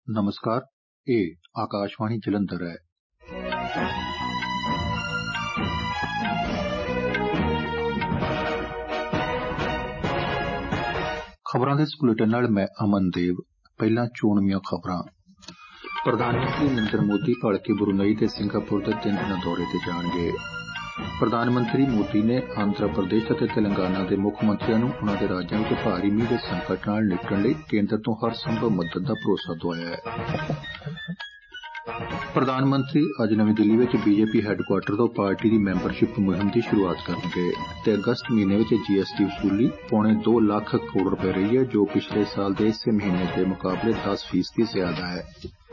ਨਮਸਕਾਰ, ਇਹ ਆਕਾਸ਼ਵਾਣੀ ਜਲੰਧਰ ਹੈ। ਖਬਰਾਂ ਦੇ ਇਸ ਬੁਲੇਟਿਨ ਨਾਲ ਮੈਂ ਅਮਨ ਦੇਵ। ਪਹਿਲਾਂ ਚੋਣਵੀਆਂ ਖਬਰਾਂ। ਪ੍ਰਧਾਨ ਮੰਤਰੀ ਨਰਿੰਦਰ ਮੋਦੀ ਭਲਕੇ ਬਰੂਨਈ ਤੇ ਸਿੰਗਾਪੁਰ ਦੇ 3 ਦਿਨਾਂ ਦੌਰੇ ਤੇ ਜਾਣਗੇ। ਪ੍ਰਧਾਨ ਮੰਤਰੀ ਮੋਦੀ ਨੇ ਆਂਧਰਾ ਪ੍ਰਦੇਸ਼ ਅਤੇ ਤੇਲੰਗਾਨਾ ਦੇ ਮੁੱਖ ਮੰਤਰੀਆਂ ਨੂੰ ਉਨ੍ਹਾਂ ਦੇ ਰਾਜਾਂ ਵਿੱਚ ਭਾਰੀ ਮੀਂਹ ਦੇ ਸੰਕਟ ਨਾਲ ਨਿਪਟਣ ਲਈ ਕੇਂਦਰ ਤੋਂ ਹਰ ਸੰਭਵ ਮਦਦ ਦਾ ਭਰੋਸਾ ਦਵਾਇਆ ਹੈ। ਪ੍ਰਧਾਨ ਮੰਤਰੀ ਅੱਜ ਨਵੀਂ ਦਿੱਲੀ ਵਿੱਚ ਬੀਜੇਪੀ ਹੈੱਡਕੁਆਰਟਰ ਤੋਂ ਪਾਰਟੀ ਦੀ ਮੈਂਬਰਸ਼ਿਪ ਮੁਹਿੰਮ ਦੀ ਸ਼ੁਰੂਆਤ ਕਰਨਗੇ ਤੇ ਅਗਸਤ ਮਹੀਨੇ ਵਿੱਚ ਜੀਐਸਟੀ ਵਸੂਲੀ ਪੌਣੇ 2 ਲੱਖ ਕਰੋੜ ਰੁਪਏ ਰਹੀ ਹੈ, ਜੋ ਪਿਛਲੇ ਸਾਲ ਦੇ ਇਸੇ ਮਹੀਨੇ ਦੇ ਮੁਕਾਬਲੇ 10% ਜ਼ਿਆਦਾ ਹੈ।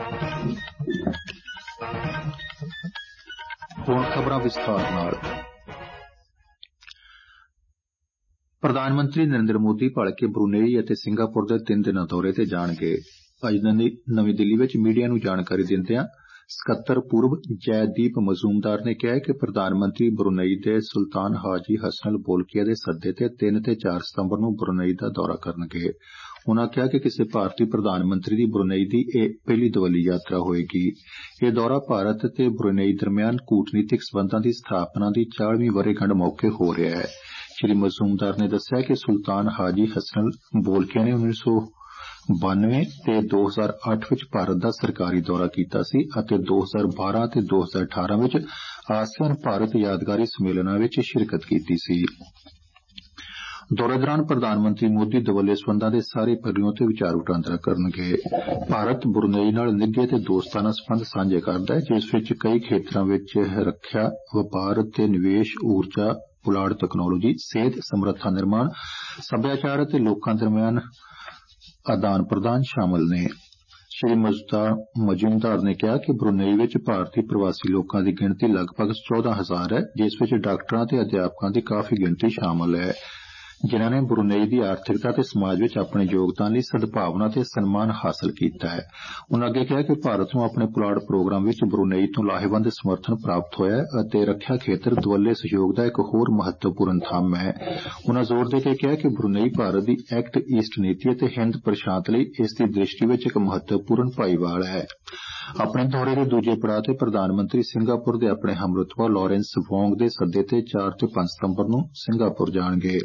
ਹੁਣ ਖਬਰਾਂ ਵਿਸਥਾਰ ਨਾਲ। ਪ੍ਰਧਾਨ ਮੰਤਰੀ ਨਰਿੰਦਰ ਮੋਦੀ ਭਲਕੇ ਬਰੂਨਈ ਅਤੇ ਸਿੰਗਾਪੁਰ ਦੇ 3 ਦਿਨਾਂ ਦੌਰੇ ਤੇ ਜਾਣਗੇ। ਅੱਜ ਨਵੀਂ ਦਿੱਲੀ ਵਿੱਚ ਮੀਡੀਆ ਨੂੰ ਜਾਣਕਾਰੀ ਦਿੰਦਿਆਂ ਸਕੱਤਰ ਪੂਰਬ ਜੈਦੀਪ ਮਜ਼ੂਮਦਾਰ ਨੇ ਕਿਹਾ ਕਿ ਪ੍ਰਧਾਨ ਮੰਤਰੀ ਬਰੂਨਈ ਦੇ ਸੁਲਤਾਨ ਹਾਜੀ ਹਸਨਲ ਬੋਲਕੀਆ ਦੇ ਸੱਦੇ ਤੇ 3 ਤੇ 4 ਸਤੰਬਰ ਨੂੰ ਬਰੂਨਈ ਦਾ ਦੌਰਾ ਕਰਨਗੇ। ਉਨ੍ਹਾਂ ਕਿਹਾ ਕਿ ਕਿਸੇ ਭਾਰਤੀ ਪ੍ਰਧਾਨ ਮੰਤਰੀ ਦੀ ਬਰੂਨਈ ਦੀ ਇਹ ਪਹਿਲੀ ਦਵੱਲੀ ਯਾਤਰਾ ਹੋਏਗੀ। ਇਹ ਦੌਰਾ ਭਾਰਤ ਤੇ ਬਰੂਨਈ ਦਰਮਿਆਨ ਕੂਟਨੀਤਿਕ ਸਬੰਧਾਂ ਦੀ ਸਥਾਪਨਾ ਦੀ 40ਵੀਂ ਵਰ੍ਹੇਗੰਢ ਮੌਕੇ ਹੋ ਰਿਹਾ ਹੈ। ਸ਼੍ਰੀ ਮਜ਼ੂਮਦਾਰ ਨੇ ਦੱਸਿਆ ਕਿ ਸੁਲਤਾਨ ਹਾਜੀ ਹਸਨਲ ਬੋਲਕੀਆ ਨੇ 1992 ਤੇ 2008 ਵਿੱਚ ਭਾਰਤ ਦਾ ਸਰਕਾਰੀ ਦੌਰਾ ਕੀਤਾ ਸੀ ਅਤੇ 2012 ਤੇ 2018 ਵਿੱਚ ਆਸੀਆਨ ਭਾਰਤ ਯਾਦਗਾਰੀ ਸੰਮੇਲਨਾਂ ਵਿੱਚ ਸ਼ਿਰਕਤ ਕੀਤੀ ਸੀ। ਦੌਰੇ ਦੌਰਾਨ ਪ੍ਰਧਾਨ ਮੰਤਰੀ ਮੋਦੀ ਦੁਵੱਲੇ ਸਬੰਧਾਂ ਦੇ ਸਾਰੇ ਪਹਿਲੂਆਂ ਤੇ ਵਿਚਾਰ ਵਟਾਂਦਰਾ ਕਰਨਗੇ। ਭਾਰਤ ਬਰੂਨਈ ਨਾਲ ਨਿੱਘੇ ਤੇ ਦੋਸਤਾਨਾ ਸਬੰਧ ਸਾਂਝੇ ਕਰਦਾ ਹੈ, ਜਿਸ ਵਿੱਚ ਕਈ ਖੇਤਰਾਂ ਵਿੱਚ ਰੱਖਿਆ, ਵਪਾਰ ਤੇ ਨਿਵੇਸ਼, ਊਰਜਾ, ਪੁਲਾੜ ਤਕਨਾਲੋਜੀ, ਸਿਹਤ, ਸਮਰੱਥਾ ਨਿਰਮਾਣ, ਸੱਭਿਆਚਾਰ ਅਤੇ ਲੋਕਾਂ ਦਰਮਿਆਨ ਆਦਾਨ ਪ੍ਰਦਾਨ ਸ਼ਾਮਲ ਨੇ। ਸ਼੍ਰੀ ਮਜ਼ੂਮਦਾਰ ਨੇ ਕਿਹਾ ਕਿ ਬਰੂਨਈ ਵਿੱਚ ਭਾਰਤੀ ਪ੍ਰਵਾਸੀ ਲੋਕਾਂ ਦੀ ਗਿਣਤੀ ਲਗਭਗ 14,000 ਹੈ, ਜਿਸ ਵਿੱਚ ਡਾਕਟਰਾਂ ਤੇ ਅਧਿਆਪਕਾਂ ਦੀ ਕਾਫੀ ਗਿਣਤੀ ਸ਼ਾਮਲ ਹੈ, ਜਿਨ੍ਹਾਂ ਨੇ ਬਰੂਨਈ ਦੀ ਆਰਥਿਕਤਾ ਤੇ ਸਮਾਜ ਵਿੱਚ ਆਪਣੇ ਯੋਗਦਾਨ ਲਈ ਸਦਭਾਵਨਾ ਤੇ ਸਨਮਾਨ ਹਾਸਲ ਕੀਤਾ ਹੈ। ਉਨ੍ਹਾਂ ਅੱਗੇ ਕਿਹਾ ਕਿ ਭਾਰਤ ਨੂੰ ਆਪਣੇ ਪੁਲਾੜ ਪ੍ਰੋਗਰਾਮ ਵਿੱਚ ਬਰੂਨਈ ਤੋਂ ਲਾਹੇਵੰਦ ਸਮਰਥਨ ਪ੍ਰਾਪਤ ਹੋਇਆ ਹੈ ਅਤੇ ਰੱਖਿਆ ਖੇਤਰ ਦੁਵੱਲੇ ਸਹਿਯੋਗ ਦਾ ਇੱਕ ਹੋਰ ਮਹੱਤਵਪੂਰਨ ਥੰਮ ਹੈ। ਉਨ੍ਹਾਂ ਜ਼ੋਰ ਦੇ ਕੇ ਕਿਹਾ ਕਿ ਬਰੂਨਈ ਭਾਰਤ ਦੀ ਐਕਟ ਈਸਟ ਨੀਤੀ ਅਤੇ ਹਿੰਦ ਪ੍ਰਸ਼ਾਂਤ ਲਈ ਇਸ ਦੀ ਦ੍ਰਿਸ਼ਟੀ ਵਿੱਚ ਇੱਕ ਮਹੱਤਵਪੂਰਨ ਭਾਈਵਾਲ ਹੈ। ਆਪਣੇ ਦੌਰੇ ਦੇ ਦੂਜੇ ਪੜਾਅ ਤੇ ਪ੍ਰਧਾਨ ਮੰਤਰੀ ਸਿੰਗਾਪੁਰ ਦੇ ਆਪਣੇ ਹਮਰੁਤਬਾ ਲਾਰੈਂਸ ਵੋਂਗ ਦੇ ਸੱਦੇ ਤੇ 4 ਤੇ 5 ਸਤੰਬਰ ਨੂੰ ਸਿੰਗਾਪੁਰ ਜਾਣਗੇ।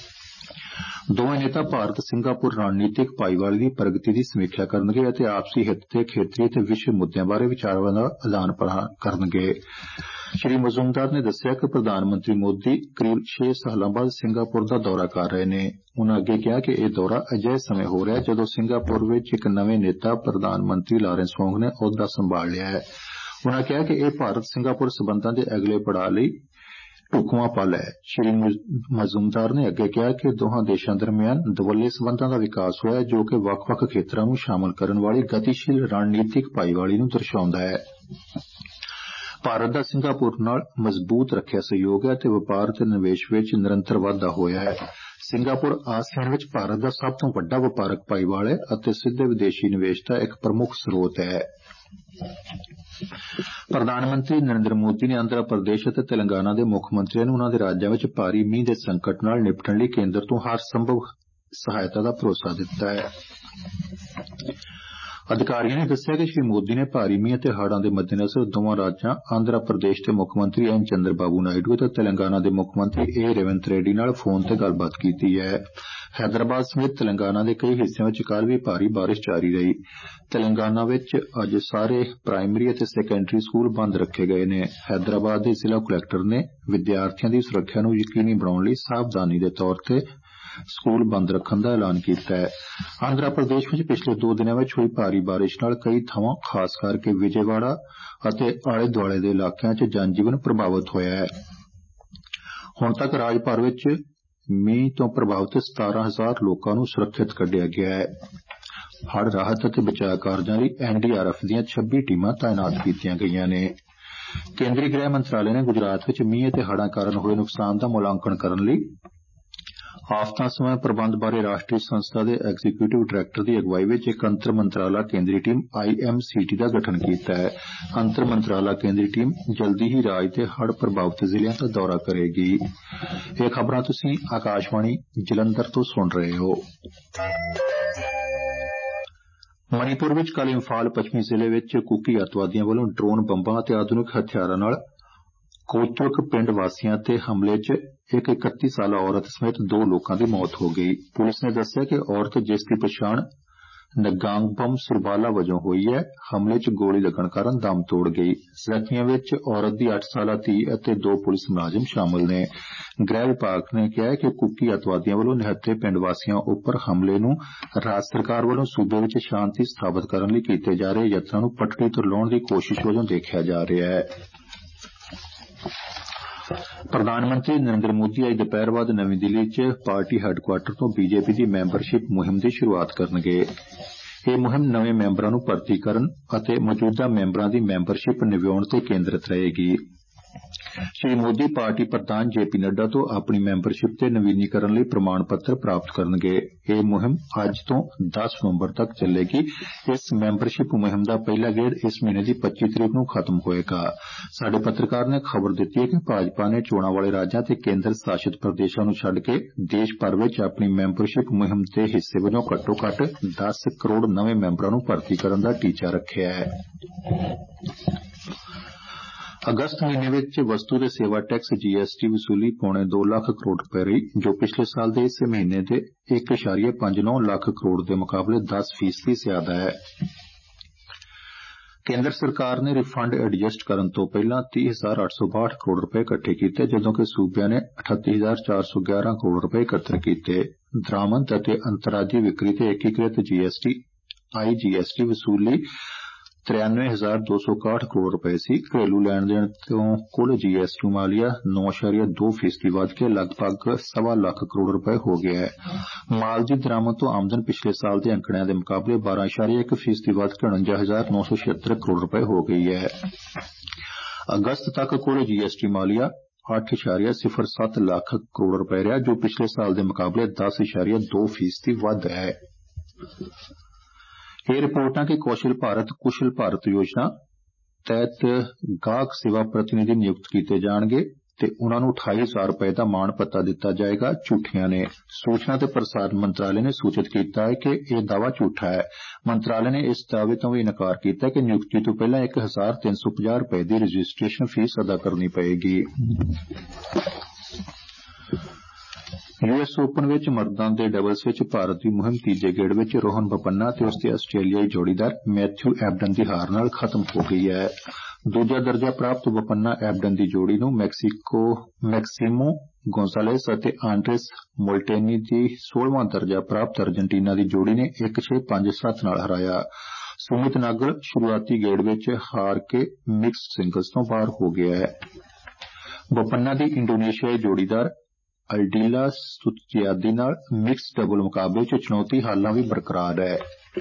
ਦੋਵੇਂ ਨੇਤਾ ਭਾਰਤ ਸਿੰਗਾਪੁਰ ਰਣਨੀਤਿਕ ਭਾਈਵਾਲੀ ਦੀ ਪ੍ਰਗਤੀ ਦੀ ਸਮੀਖਿਆ ਕਰਨਗੇ ਅਤੇ ਆਪਸੀ ਹਿੱਤ ਤੇ ਖੇਤਰੀ ਤੇ ਵਿਸ਼ਵ ਮੁੱਦਿਆਂ ਬਾਰੇ ਵਿਚਾਰਾਂ ਦਾ ਆਦਾਨ ਪ੍ਰਦਾਨ ਕਰਨਗੇ। ਸ਼੍ਰੀ ਮਜ਼ੂਮਦਾਰ ਨੇ ਦੱਸਿਆ ਕਿ ਪ੍ਰਧਾਨ ਮੰਤਰੀ ਮੋਦੀ ਕਰੀਬ 6 ਸਾਲਾਂ ਬਾਅਦ ਸਿੰਗਾਪੁਰ ਦਾ ਦੌਰਾ ਕਰ ਰਹੇ ਨੇ। ਉਨ੍ਹਾਂ ਅੱਗੇ ਕਿਹਾ ਕਿ ਇਹ ਦੌਰਾ ਅਜਿਹੇ ਸਮੇਂ ਹੋ ਰਿਹਾ ਜਦੋਂ ਸਿੰਗਾਪੁਰ ਵਿੱਚ ਇੱਕ ਨਵੇਂ ਨੇਤਾ ਪ੍ਰਧਾਨ ਮੰਤਰੀ ਲਾਰੈਂਸ ਵੋਂਗ ਨੇ ਅਹੁਦਾ ਸੰਭਾਲ ਲਿਆ ਹੈ। ਉਨ੍ਹਾਂ ਕਿਹਾ ਕਿ ਇਹ ਭਾਰਤ ਸਿੰਗਾਪੁਰ ਸਬੰਧਾਂ ਦੇ ਅਗਲੇ ਪੜਾਅ ਲਈ ਢੁਕਵਾਂ ਪਲ ਹੈ। ਸ਼੍ਰੀ ਮਜ਼ੂਮਦਾਰ ਨੇ ਅੱਗੇ ਕਿਹਾ ਕਿ ਦੋਹਾਂ ਦੇਸ਼ਾਂ ਦਰਮਿਆਨ ਦੁਵੱਲੇ ਸਬੰਧਾਂ ਦਾ ਵਿਕਾਸ ਹੋਇਆ ਹੈ, ਜੋ ਕਿ ਵੱਖ-ਵੱਖ ਖੇਤਰਾਂ ਨੂੰ ਸ਼ਾਮਲ ਕਰਨ ਵਾਲੀ ਗਤੀਸ਼ੀਲ ਰਣਨੀਤਿਕ ਭਾਈਵਾਲੀ ਨੂੰ ਦਰਸਾਉਂਦਾ ਹੈ। ਭਾਰਤ ਦਾ ਸਿੰਗਾਪੁਰ ਨਾਲ ਮਜ਼ਬੂਤ ਰੱਖਿਆ ਸਹਿਯੋਗ ਹੈ ਅਤੇ ਵਪਾਰ ਤੇ ਨਿਵੇਸ਼ ਵਿੱਚ ਨਿਰੰਤਰ ਵਾਧਾ ਹੋਇਆ ਹੈ। ਸਿੰਗਾਪੁਰ ਆਸੀਆਨ ਵਿੱਚ ਭਾਰਤ ਦਾ ਸਭ ਤੋਂ ਵੱਡਾ ਵਪਾਰਕ ਭਾਈਵਾਲ ਹੈ ਅਤੇ ਸਿੱਧੇ ਵਿਦੇਸ਼ੀ ਨਿਵੇਸ਼ ਦਾ ਇੱਕ ਪ੍ਰਮੁੱਖ ਸਰੋਤ ਹੈ। ਪ੍ਰਧਾਨ ਮੰਤਰੀ ਨਰਿੰਦਰ ਮੋਦੀ ਨੇ ਆਂਧਰਾ ਪ੍ਰਦੇਸ਼ ਅਤੇ ਤੇਲੰਗਾਨਾ ਦੇ ਮੁੱਖ ਮੰਤਰੀਆਂ ਨੂੰ ਉਨ੍ਹਾਂ ਦੇ ਰਾਜਾਂ ਵਿੱਚ ਭਾਰੀ ਮੀਂਹ ਦੇ ਸੰਕਟ ਨਾਲ ਨਿਪਟਣ ਲਈ ਕੇਂਦਰ ਤੋਂ ਹਰ ਸੰਭਵ ਸਹਾਇਤਾ ਦਾ ਭਰੋਸਾ ਦਿੱਤਾ ਹੈ। ਅਧਿਕਾਰੀਆਂ ਨੇ ਦੱਸਿਆ ਕਿ ਸ਼੍ਰੀ ਮੋਦੀ ਨੇ ਭਾਰੀ ਮੀਂਹ ਅਤੇ ਹੜ੍ਹਾਂ ਦੇ ਮੱਦੇਨਜ਼ਰ ਦੋਵਾਂ ਰਾਜਾਂ ਆਂਧਰਾ ਪ੍ਰਦੇਸ਼ ਦੇ ਮੁੱਖ ਮੰਤਰੀ ਐਨ ਚੰਦਰਬਾਬੂ ਨਾਇਡੂ ਅਤੇ ਤੇਲੰਗਾਨਾ ਦੇ ਮੁੱਖ ਮੰਤਰੀ ਏ ਰੇਵੰਤ ਰੈਡੀ ਨਾਲ ਫੋਨ ਤੇ ਗੱਲਬਾਤ ਕੀਤੀ ਹੈ। ਹੈਦਰਾਬਾਦ ਸਮੇਤ ਤੇਲੰਗਾਨਾ ਦੇ ਕਈ ਹਿੱਸਿਆਂ ਵਿੱਚ ਕੱਲ੍ਹ ਵੀ ਭਾਰੀ ਬਾਰਿਸ਼ ਜਾਰੀ ਰਹੀ। ਤੇਲੰਗਾਨਾ ਵਿੱਚ ਅੱਜ ਸਾਰੇ ਪ੍ਰਾਇਮਰੀ ਅਤੇ ਸੈਕੰਡਰੀ ਸਕੂਲ ਬੰਦ ਰੱਖੇ ਗਏ ਨੇ। ਹੈਦਰਾਬਾਦ ਦੇ ਜ਼ਿਲ੍ਹਾ ਕੁਲੈਕਟਰ ਨੇ ਵਿਦਿਆਰਥੀਆਂ ਦੀ ਸੁਰੱਖਿਆ ਨੂੰ ਯਕੀਨੀ ਬਣਾਉਣ ਲਈ ਸਾਵਧਾਨੀ ਦੇ ਤੌਰ ਤੇ ਸਕੂਲ ਬੰਦ ਰੱਖਣ ਦਾ ਐਲਾਨ ਕੀਤਾ ਹੈ। ਆਂਧਰਾ ਪ੍ਰਦੇਸ਼ ਵਿੱਚ ਪਿਛਲੇ 2 ਦਿਨਾਂ ਵਿੱਚ ਹੋਈ ਭਾਰੀ ਬਾਰਿਸ਼ ਨਾਲ ਕਈ ਥਾਵਾਂ, ਖਾਸ ਕਰਕੇ ਵਿਜੇਵਾੜਾ ਅਤੇ ਆਲੇ ਦੁਆਲੇ ਦੇ ਇਲਾਕਿਆਂ 'ਚ ਜਨਜੀਵਨ ਪ੍ਰਭਾਵਿਤ ਹੋਇਆ ਹੈ। ਹੁਣ ਤੱਕ ਰਾਜ ਭਰ ਵਿੱਚ ਮੀਂਹ ਤੋਂ ਪ੍ਰਭਾਵਿਤ 17,000 ਲੋਕਾਂ ਨੂੰ ਸੁਰੱਖਿਅਤ ਕੱਢਿਆ ਗਿਆ ਹੈ। ਹੜ੍ਹ ਰਾਹਤ ਅਤੇ ਬਚਾਅ ਕਾਰਜਾਂ ਲਈ ਐਨਡੀਆਰਐਫ ਦੀਆਂ 26 ਟੀਮਾਂ ਤਾਇਨਾਤ ਕੀਤੀਆਂ ਗਈਆਂ ਨੇ। ਕੇਂਦਰੀ ਗ੍ਰਹਿ ਮੰਤਰਾਲੇ ਨੇ ਗੁਜਰਾਤ ਵਿੱਚ ਮੀਂਹ ਅਤੇ ਹੜ੍ਹਾਂ ਕਾਰਨ ਹੋਏ ਨੁਕਸਾਨ ਦਾ ਮੁਲਾਂਕਣ ਕਰਨ ਲਈ ਆਫਤਾਂ ਸਮੇਂ ਪ੍ਰਬੰਧ ਬਾਰੇ ਰਾਸ਼ਟਰੀ ਸੰਸਥਾ ਦੇ ਐਗਜ਼ੀਕਿਊਟਿਵ ਡਾਇਰੈਕਟਰ ਦੀ ਅਗਵਾਈ ਵਿੱਚ ਇੱਕ ਅੰਤਰ ਮੰਤਰਾਲਾ ਕੇਂਦਰੀ ਟੀਮ IMCT ਦਾ ਗਠਨ ਕੀਤਾ ਹੈ। ਅੰਤਰ ਮੰਤਰਾਲਾ ਕੇਂਦਰੀ ਟੀਮ ਜਲਦੀ ਹੀ ਰਾਜ ਦੇ ਹੜ੍ਹ ਪ੍ਰਭਾਵਿਤ ਜ਼ਿਲ੍ਹਿਆਂ ਦਾ ਦੌਰਾ ਕਰੇਗੀ। ਇਹ ਖਬਰਾਂ ਤੁਸੀਂ ਆਕਾਸ਼ਵਾਣੀ ਜਲੰਧਰ ਤੋਂ ਸੁਣ ਰਹੇ ਹੋ। ਮਣੀਪੁਰ ਵਿੱਚ ਕੱਲ੍ਹ ਇੰਫਾਲ ਪੱਛਮੀ ਜ਼ਿਲ੍ਹੇ ਵਿੱਚ ਕੁਕੀ ਅੱਤਵਾਦੀਆਂ ਵੱਲੋਂ ਡਰੋਨ ਬੰਬਾਂ ਅਤੇ ਆਧੁਨਿਕ ਹਥਿਆਰਾਂ ਨਾਲ ਕੋਚਕ ਪਿੰਡ ਵਾਸੀਆਂ ਤੇ ਹਮਲੇ 'ਚ ਇੱਕ 31 ਸਾਲਾ ਔਰਤ ਸਮੇਤ 2 ਲੋਕਾਂ ਦੀ ਮੌਤ ਹੋ ਗਈ। ਪੁਲਿਸ ਨੇ ਦੱਸਿਆ ਕਿ ਔਰਤ, ਜਿਸ ਦੀ ਪਛਾਣ ਨਗਾਂਗਬਮ ਸੁਰਬਾਲਾ ਵਜੋਂ ਹੋਈ ਹੈ, ਹਮਲੇ 'ਚ ਗੋਲੀ ਲੱਗਣ ਕਾਰਨ ਦਮ ਤੋੜ ਗਈ। ਜ਼ਖਮੀਆਂ ਵਿੱਚ ਔਰਤ ਦੀ 8 ਸਾਲਾ ਧੀ ਅਤੇ 2 ਪੁਲਿਸ ਮੁਲਾਜ਼ਮ ਸ਼ਾਮਲ ਨੇ। ਗ੍ਰਹਿ ਵਿਭਾਗ ਨੇ ਕਿਹਾ ਕਿ ਕੁਕੀ ਅੱਤਵਾਦੀਆਂ ਵੱਲੋਂ ਨਿਹੱਥੇ ਪਿੰਡ ਵਾਸੀਆਂ ਉੱਪਰ ਹਮਲੇ ਨੂੰ ਰਾਜ ਸਰਕਾਰ ਵੱਲੋਂ ਸੂਬੇ ਵਿੱਚ ਸ਼ਾਂਤੀ ਸਥਾਪਿਤ ਕਰਨ ਲਈ ਕੀਤੇ ਜਾ ਰਹੇ ਯਤਨਾਂ ਨੂੰ ਪਟੜੀ ਤੋਂ ਲਾਉਣ ਦੀ ਕੋਸ਼ਿਸ਼ ਵਜੋਂ ਦੇਖਿਆ ਜਾ ਰਿਹਾ ਹੈ। ਪ੍ਰਧਾਨ ਮੰਤਰੀ ਨਰਿੰਦਰ ਮੋਦੀ ਅੱਜ ਦੁਪਹਿਰ ਬਾਅਦ ਨਵੀਂ ਦਿੱਲੀ 'ਚ ਪਾਰਟੀ ਹੈੱਡਕੁਆਰਟਰ ਤੋਂ ਬੀਜੇਪੀ ਦੀ ਮੈਂਬਰਸ਼ਿਪ ਮੁਹਿੰਮ ਦੀ ਸ਼ੁਰੂਆਤ ਕਰਨਗੇ। ਇਹ ਮੁਹਿੰਮ ਨਵੇਂ ਮੈਂਬਰਾਂ ਨੂੰ ਭਰਤੀ ਕਰਨ ਅਤੇ ਮੌਜੂਦਾ ਮੈਂਬਰਾਂ ਦੀ ਮੈਂਬਰਸ਼ਿਪ ਨਿਭਾਉਣ ਤੇ ਕੇਂਦਰਿਤ ਰਹੇਗੀ। ਸ਼੍ਰੀ ਮੋਦੀ ਪਾਰਟੀ ਪ੍ਰਧਾਨ JP ਨੱਡਾ ਤੋਂ ਆਪਣੀ ਮੈਂਬਰਸ਼ਿਪ ਦੇ ਨਵੀਨੀਕਰਨ ਲਈ ਪ੍ਰਮਾਣ ਪੱਤਰ ਪ੍ਰਾਪਤ ਕਰਨਗੇ। ਇਹ ਮੁਹਿੰਮ ਅੱਜ ਤੋਂ 10 ਨਵੰਬਰ ਤੱਕ ਚੱਲੇਗੀ। ਇਸ ਮੈਂਬਰਸ਼ਿਪ ਮੁਹਿੰਮ ਦਾ ਪਹਿਲਾ ਗੇੜ ਇਸ ਮਹੀਨੇ ਦੀ 25 ਤਰੀਕ ਨੂੰ ਖਤਮ ਹੋਏਗਾ। ਸਾਡੇ ਪੱਤਰਕਾਰ ਨੇ ਖਬਰ ਦਿੱਤੀ ਹੈ ਕਿ ਭਾਜਪਾ ਨੇ ਚੋਣਾਂ ਵਾਲੇ ਰਾਜਾਂ ਤੇ ਕੇਂਦਰ ਸ਼ਾਸਿਤ ਪ੍ਰਦੇਸ਼ਾਂ ਨੂੰ ਛੱਡ ਕੇ ਦੇਸ਼ ਭਰ ਵਿੱਚ ਆਪਣੀ ਮੈਂਬਰਸ਼ਿਪ ਮੁਹਿੰਮ ਦੇ ਹਿੱਸੇ ਵਜੋਂ ਘੱਟੋ-ਘੱਟ 10 ਕਰੋੜ ਨਵੇਂ ਮੈਂਬਰਾਂ ਨੂੰ ਭਰਤੀ ਕਰਨ ਦਾ ਟੀਚਾ ਰੱਖਿਆ ਹੈ। ਅਗਸਤ ਮਹੀਨੇ ਵਿੱਚ ਵਸਤੂ ਤੇ ਸੇਵਾ ਟੈਕਸ GST ਵਸੂਲੀ ਪੌਣੇ 2 ਲੱਖ ਕਰੋੜ ਰੁਪਏ ਰਹੀ, ਜੋ ਪਿਛਲੇ ਸਾਲ ਦੇ ਇਸੇ ਮਹੀਨੇ ਦੇ 1.59 ਲੱਖ ਕਰੋੜ ਦੇ ਮੁਕਾਬਲੇ 10% ਜ਼ਿਆਦਾ ਹੈ। ਕੇਂਦਰ ਸਰਕਾਰ ਨੇ ਰਿਫੰਡ ਐਡਜਸਟ ਕਰਨ ਤੋਂ ਪਹਿਲਾਂ 30,862 ਕਰੋੜ ਰੁਪਏ ਇਕੱਠੇ ਕੀਤੇ, ਜਦੋਂ ਕਿ ਸੂਬਿਆਂ ਨੇ 38,411 ਕਰੋੜ ਰੁਪਏ ਇਕੱਤਰ ਕੀਤੇ। ਦਰਾਮਦ ਅਤੇ ਅੰਤਰਰਾਜੀ ਵਿਕਰੀ ਤੇ ਏਕੀਕ੍ਰਿਤ IGST ਵਸੂਲੀ 93,261 ਕਰੋੜ ਰੁਪਏ ਸੀ। ਘਰੇਲੂ ਲੈਣ ਦੇਣ ਤੋਂ ਕੁੱਲ GST ਮਾਲੀਆ 9.2% ਵੱਧ ਕੇ ਲਗਭਗ 1.25 ਲੱਖ ਕਰੋੜ ਰੁਪਏ ਹੋ ਗਿਆ ਹੈ। ਮਾਲ ਦੀ ਦਰਾਮਦ ਤੋਂ ਆਮਦਨ ਪਿਛਲੇ ਸਾਲ ਦੇ ਅੰਕੜਿਆਂ ਦੇ ਮੁਕਾਬਲੇ 12.1% ਵੱਧ ਕੇ 49,976 ਕਰੋੜ ਰੁਪਏ ਹੋ ਗਈ ਹੈ। ਅਗਸਤ ਤੱਕ ਕੁੱਲ GST ਮਾਲੀਆ 8.07 ਲੱਖ ਕਰੋੜ ਰੁਪਏ ਰਿਹਾ, ਜੋ ਪਿਛਲੇ ਸਾਲ ਦੇ ਮੁਕਾਬਲੇ 10.2% ਵੱਧ ਹੈ। ਇਹ ਰਿਪੋਰਟਾਂ ਕਿ ਕੌਸ਼ਲ ਭਾਰਤ ਕੁਸ਼ਲ ਭਾਰਤ ਯੋਜਨਾ ਤਹਿਤ ਗਾਹਕ ਸੇਵਾ ਪ੍ਰਤੀਨਿਧੀ ਨਿਯੁਕਤ ਕੀਤੇ ਜਾਣਗੇ ਤੇ ਉਨ੍ਹਾਂ ਨੂੰ 28,000 ਰੁਪਏ ਦਾ ਮਾਣ ਭੱਤਾ ਦਿੱਤਾ ਜਾਏਗਾ, ਝੂਠੀਆਂ ਨੇ। ਸੂਚਨਾ ਤੇ ਪ੍ਰਸਾਰਣ ਮੰਤਰਾਲੇ ਨੇ ਸੂਚਿਤ ਕੀਤਾ ਹੈ ਕਿ ਇਹ ਦਾਅਵਾ ਝੂਠਾ ਹੈ। ਮੰਤਰਾਲੇ ਨੇ ਇਸ ਦਾਅਵੇ ਤੋਂ ਵੀ ਇਨਕਾਰ ਕੀਤਾ ਕਿ ਨਿਯੁਕਤੀ ਤੋਂ ਪਹਿਲਾਂ 1,350 ਰੁਪਏ ਦੀ ਰਜਿਸਟ੍ਰੇਸ਼ਨ ਫੀਸ ਅਦਾ ਕਰਨੀ ਪਏਗੀ। US ਓਪਨ ਵਿੱਚ ਮਰਦਾਂ ਦੇ ਡਬਲਸ ਵਿੱਚ ਭਾਰਤ ਦੀ ਮੁਹਿੰਮ ਤੀਜੇ ਗੇੜ ਵਿੱਚ ਰੋਹਨ ਬੋਪੰਨਾ ਤੇ ਉਸਦੇ ਆਸਟ੍ਰੇਲੀਆਈ ਜੋੜੀਦਾਰ ਮੈਥਿਊ ਐਬਡਨ ਦੀ ਹਾਰ ਨਾਲ ਖਤਮ ਹੋ ਗਈ ਹੈ। ਦੂਜਾ ਦਰਜਾ ਪ੍ਰਾਪਤ ਬੋਪੰਨਾ ਐਬਡਨ ਦੀ ਜੋੜੀ ਨੂੰ ਮੈਕਸੀਮੋ ਗੋਂਸਾਲੇਸ ਅਤੇ ਆਂਡਰੇਸ ਮੋਲਟੇਨੀ ਦੀ 16ਵਾਂ ਦਰਜਾ ਪ੍ਰਾਪਤ ਅਰਜਨਟੀਨਾ ਦੀ ਜੋੜੀ ਨੇ 1-6, 5-7 ਨਾਲ ਹਰਾਇਆ। ਸੁਮਿਤ ਨਾਗਲ ਸ਼ੁਰੂਆਤੀ ਗੇੜ ਵਿੱਚ ਹਾਰ ਕੇ ਮਿਕਸਡ ਸਿੰਗਲਸ ਤੋਂ ਬਾਹਰ ਹੋ ਗਿਆ ਹੈ। ਬੋਪੰਨਾ ਦੀ ਇੰਡੋਨੇਸ਼ੀਆਈ ਜੋੜੀਦਾਰ ਅਲਡੀਲਾ ਸੁਤਜਿਆਦੀ ਨਾਲ ਮਿਕਸਡ ਡਬਲ ਮੁਕਾਬਲੇ 'ਚ ਚੁਣੌਤੀ ਹਾਲਾਂ ਵੀ ਬਰਕਰਾਰ ਹੈ।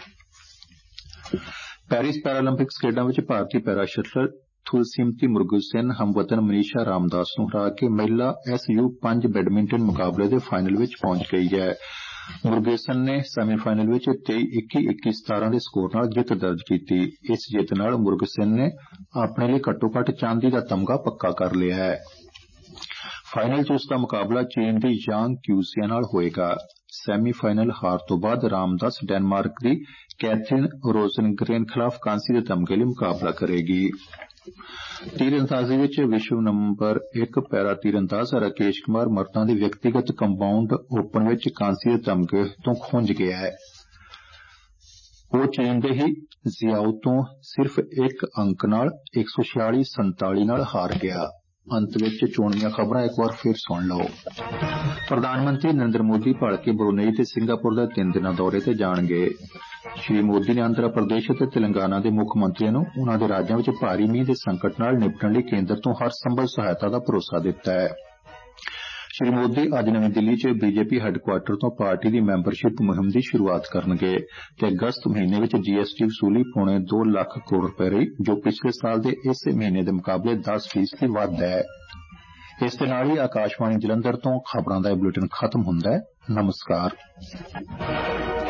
ਪੈਰਿਸ ਪੈਰਾਲੰਪਿਕਸ ਖੇਡਾਂ ਵਿੱਚ ਭਾਰਤੀ ਪੈਰਾ ਸ਼ਟਲਰ ਥੁਲਸੀਮਤੀ ਮੁਰਗੇਸਨ ਹਮਵਤਨ ਮਨੀਸ਼ਾ ਰਾਮਦਾਸ ਨੂੰ ਹਰਾ ਕੇ ਮਹਿਲਾ SU5 ਬੈਡਮਿੰਟਨ ਮੁਕਾਬਲੇ ਦੇ ਫਾਈਨਲ ਵਿੱਚ ਪਹੁੰਚ ਗਈ ਹੈ। ਮੁਰਗੇਸਨ ਨੇ ਸੈਮੀਫਾਈਨਲ ਵਿੱਚ 23-21, 21-17 ਦੇ ਸਕੋਰ ਨਾਲ ਜਿੱਤ ਦਰਜ ਕੀਤੀ। ਇਸ ਜਿੱਤ ਨਾਲ ਮੁਰਗੇਸਨ ਨੇ ਆਪਣੇ ਲਈ ਘੱਟੋ-ਘੱਟ ਚਾਂਦੀ ਦਾ ਤਮਗਾ ਪੱਕਾ ਕਰ ਲਿਆ ਹੈ। ਫਾਈਨਲ 'ਚ ਉਸ ਦਾ ਮੁਕਾਬਲਾ ਚੀਨ ਦੀ ਯਾਂਗ ਕਿਊਸੀਆ ਨਾਲ ਹੋਏਗਾ। ਸੈਮੀਫਾਈਨਲ ਹਾਰ ਤੋਂ ਬਾਅਦ ਰਾਮਦਾਸ ਡੈਨਮਾਰਕ ਦੀ ਕੈਥਰੀਨ ਰੋਜ਼ਨਗਰੇਨ ਖਿਲਾਫ ਕਾਂਸੀ ਦੇ ਤਮਗੇ ਲਈ ਮੁਕਾਬਲਾ ਕਰੇਗੀ। ਤੀਰਅੰਦਾਜ਼ੀ ਵਿੱਚ ਵਿਸ਼ਵ ਨੰਬਰ 1 ਪੈਰਾ ਤੀਰਅੰਦਾਜ਼ ਰਾਕੇਸ਼ ਕੁਮਾਰ ਮਰਦਾਂ ਦੇ ਵਿਅਕਤੀਗਤ ਕੰਪਾਊਂਡ ਓਪਨ ਵਿੱਚ ਕਾਂਸੀ ਦੇ ਤਮਗੇ ਤੋਂ ਖੁੰਝ ਗਿਆ ਹੈ। ਉਹ ਚੀਨ ਦੇ ਹੀ ਜ਼ਿਆਓ ਤੋਂ ਸਿਰਫ 1 ਅੰਕ ਨਾਲ 146-47 ਨਾਲ ਹਾਰ ਗਿਆ। ਅੰਤ ਵਿੱਚ ਚੋਣਵੀਆਂ ਖਬਰਾਂ ਇੱਕ ਵਾਰ ਫਿਰ ਸੁਣ ਲਓ। ਪ੍ਰਧਾਨ ਮੰਤਰੀ ਨਰਿੰਦਰ ਮੋਦੀ ਭਲਕੇ ਬਰੂਨੇਈ ਤੇ ਸਿੰਗਾਪੁਰ ਦੇ 3 ਦਿਨਾਂ ਦੌਰੇ ਤੇ ਜਾਣਗੇ। ਸ਼੍ਰੀ ਮੋਦੀ ਨੇ ਆਂਧਰਾ ਪ੍ਰਦੇਸ਼ ਅਤੇ ਤੇਲੰਗਾਨਾ ਦੇ ਮੁੱਖ ਮੰਤਰੀਆਂ ਨੂੰ ਉਨ੍ਹਾਂ ਦੇ ਰਾਜਾਂ ਵਿੱਚ ਭਾਰੀ ਮੀਂਹ ਦੇ ਸੰਕਟ ਨਾਲ ਨਿਪਟਣ ਲਈ ਕੇਂਦਰ ਤੋਂ ਹਰ ਸੰਭਵ ਸਹਾਇਤਾ ਦਾ ਭਰੋਸਾ ਦਿੱਤਾ ਹੈ। ਸ਼੍ਰੀ ਮੋਦੀ ਅੱਜ ਨਵੀਂ ਦਿੱਲੀ 'ਚ BJP ਹੈੱਡਕੁਆਰਟਰ ਤੋਂ ਪਾਰਟੀ ਦੀ ਮੈਂਬਰਸ਼ਿਪ ਮੁਹਿੰਮ ਦੀ ਸ਼ੁਰੂਆਤ ਕਰਨਗੇ ਤੇ ਅਗਸਤ ਮਹੀਨੇ ਵਿੱਚ GST ਵਸੂਲੀ ਪੌਣੇ 2 ਲੱਖ ਕਰੋੜ ਰੁਪਏ ਰਹੀ, ਜੋ ਪਿਛਲੇ ਸਾਲ ਦੇ ਇਸੇ ਮਹੀਨੇ ਦੇ ਮੁਕਾਬਲੇ 10% ਵੱਧ ਹੈ। ਇਸ ਦੇ ਨਾਲ ਹੀ ਆਕਾਸ਼ਵਾਣੀ ਜਲੰਧਰ ਤੋਂ ਖਬਰਾਂ ਦਾ ਇਹ ਬੁਲੇਟਿਨ ਖਤਮ ਹੁੰਦਾ ਹੈ। ਨਮਸਕਾਰ।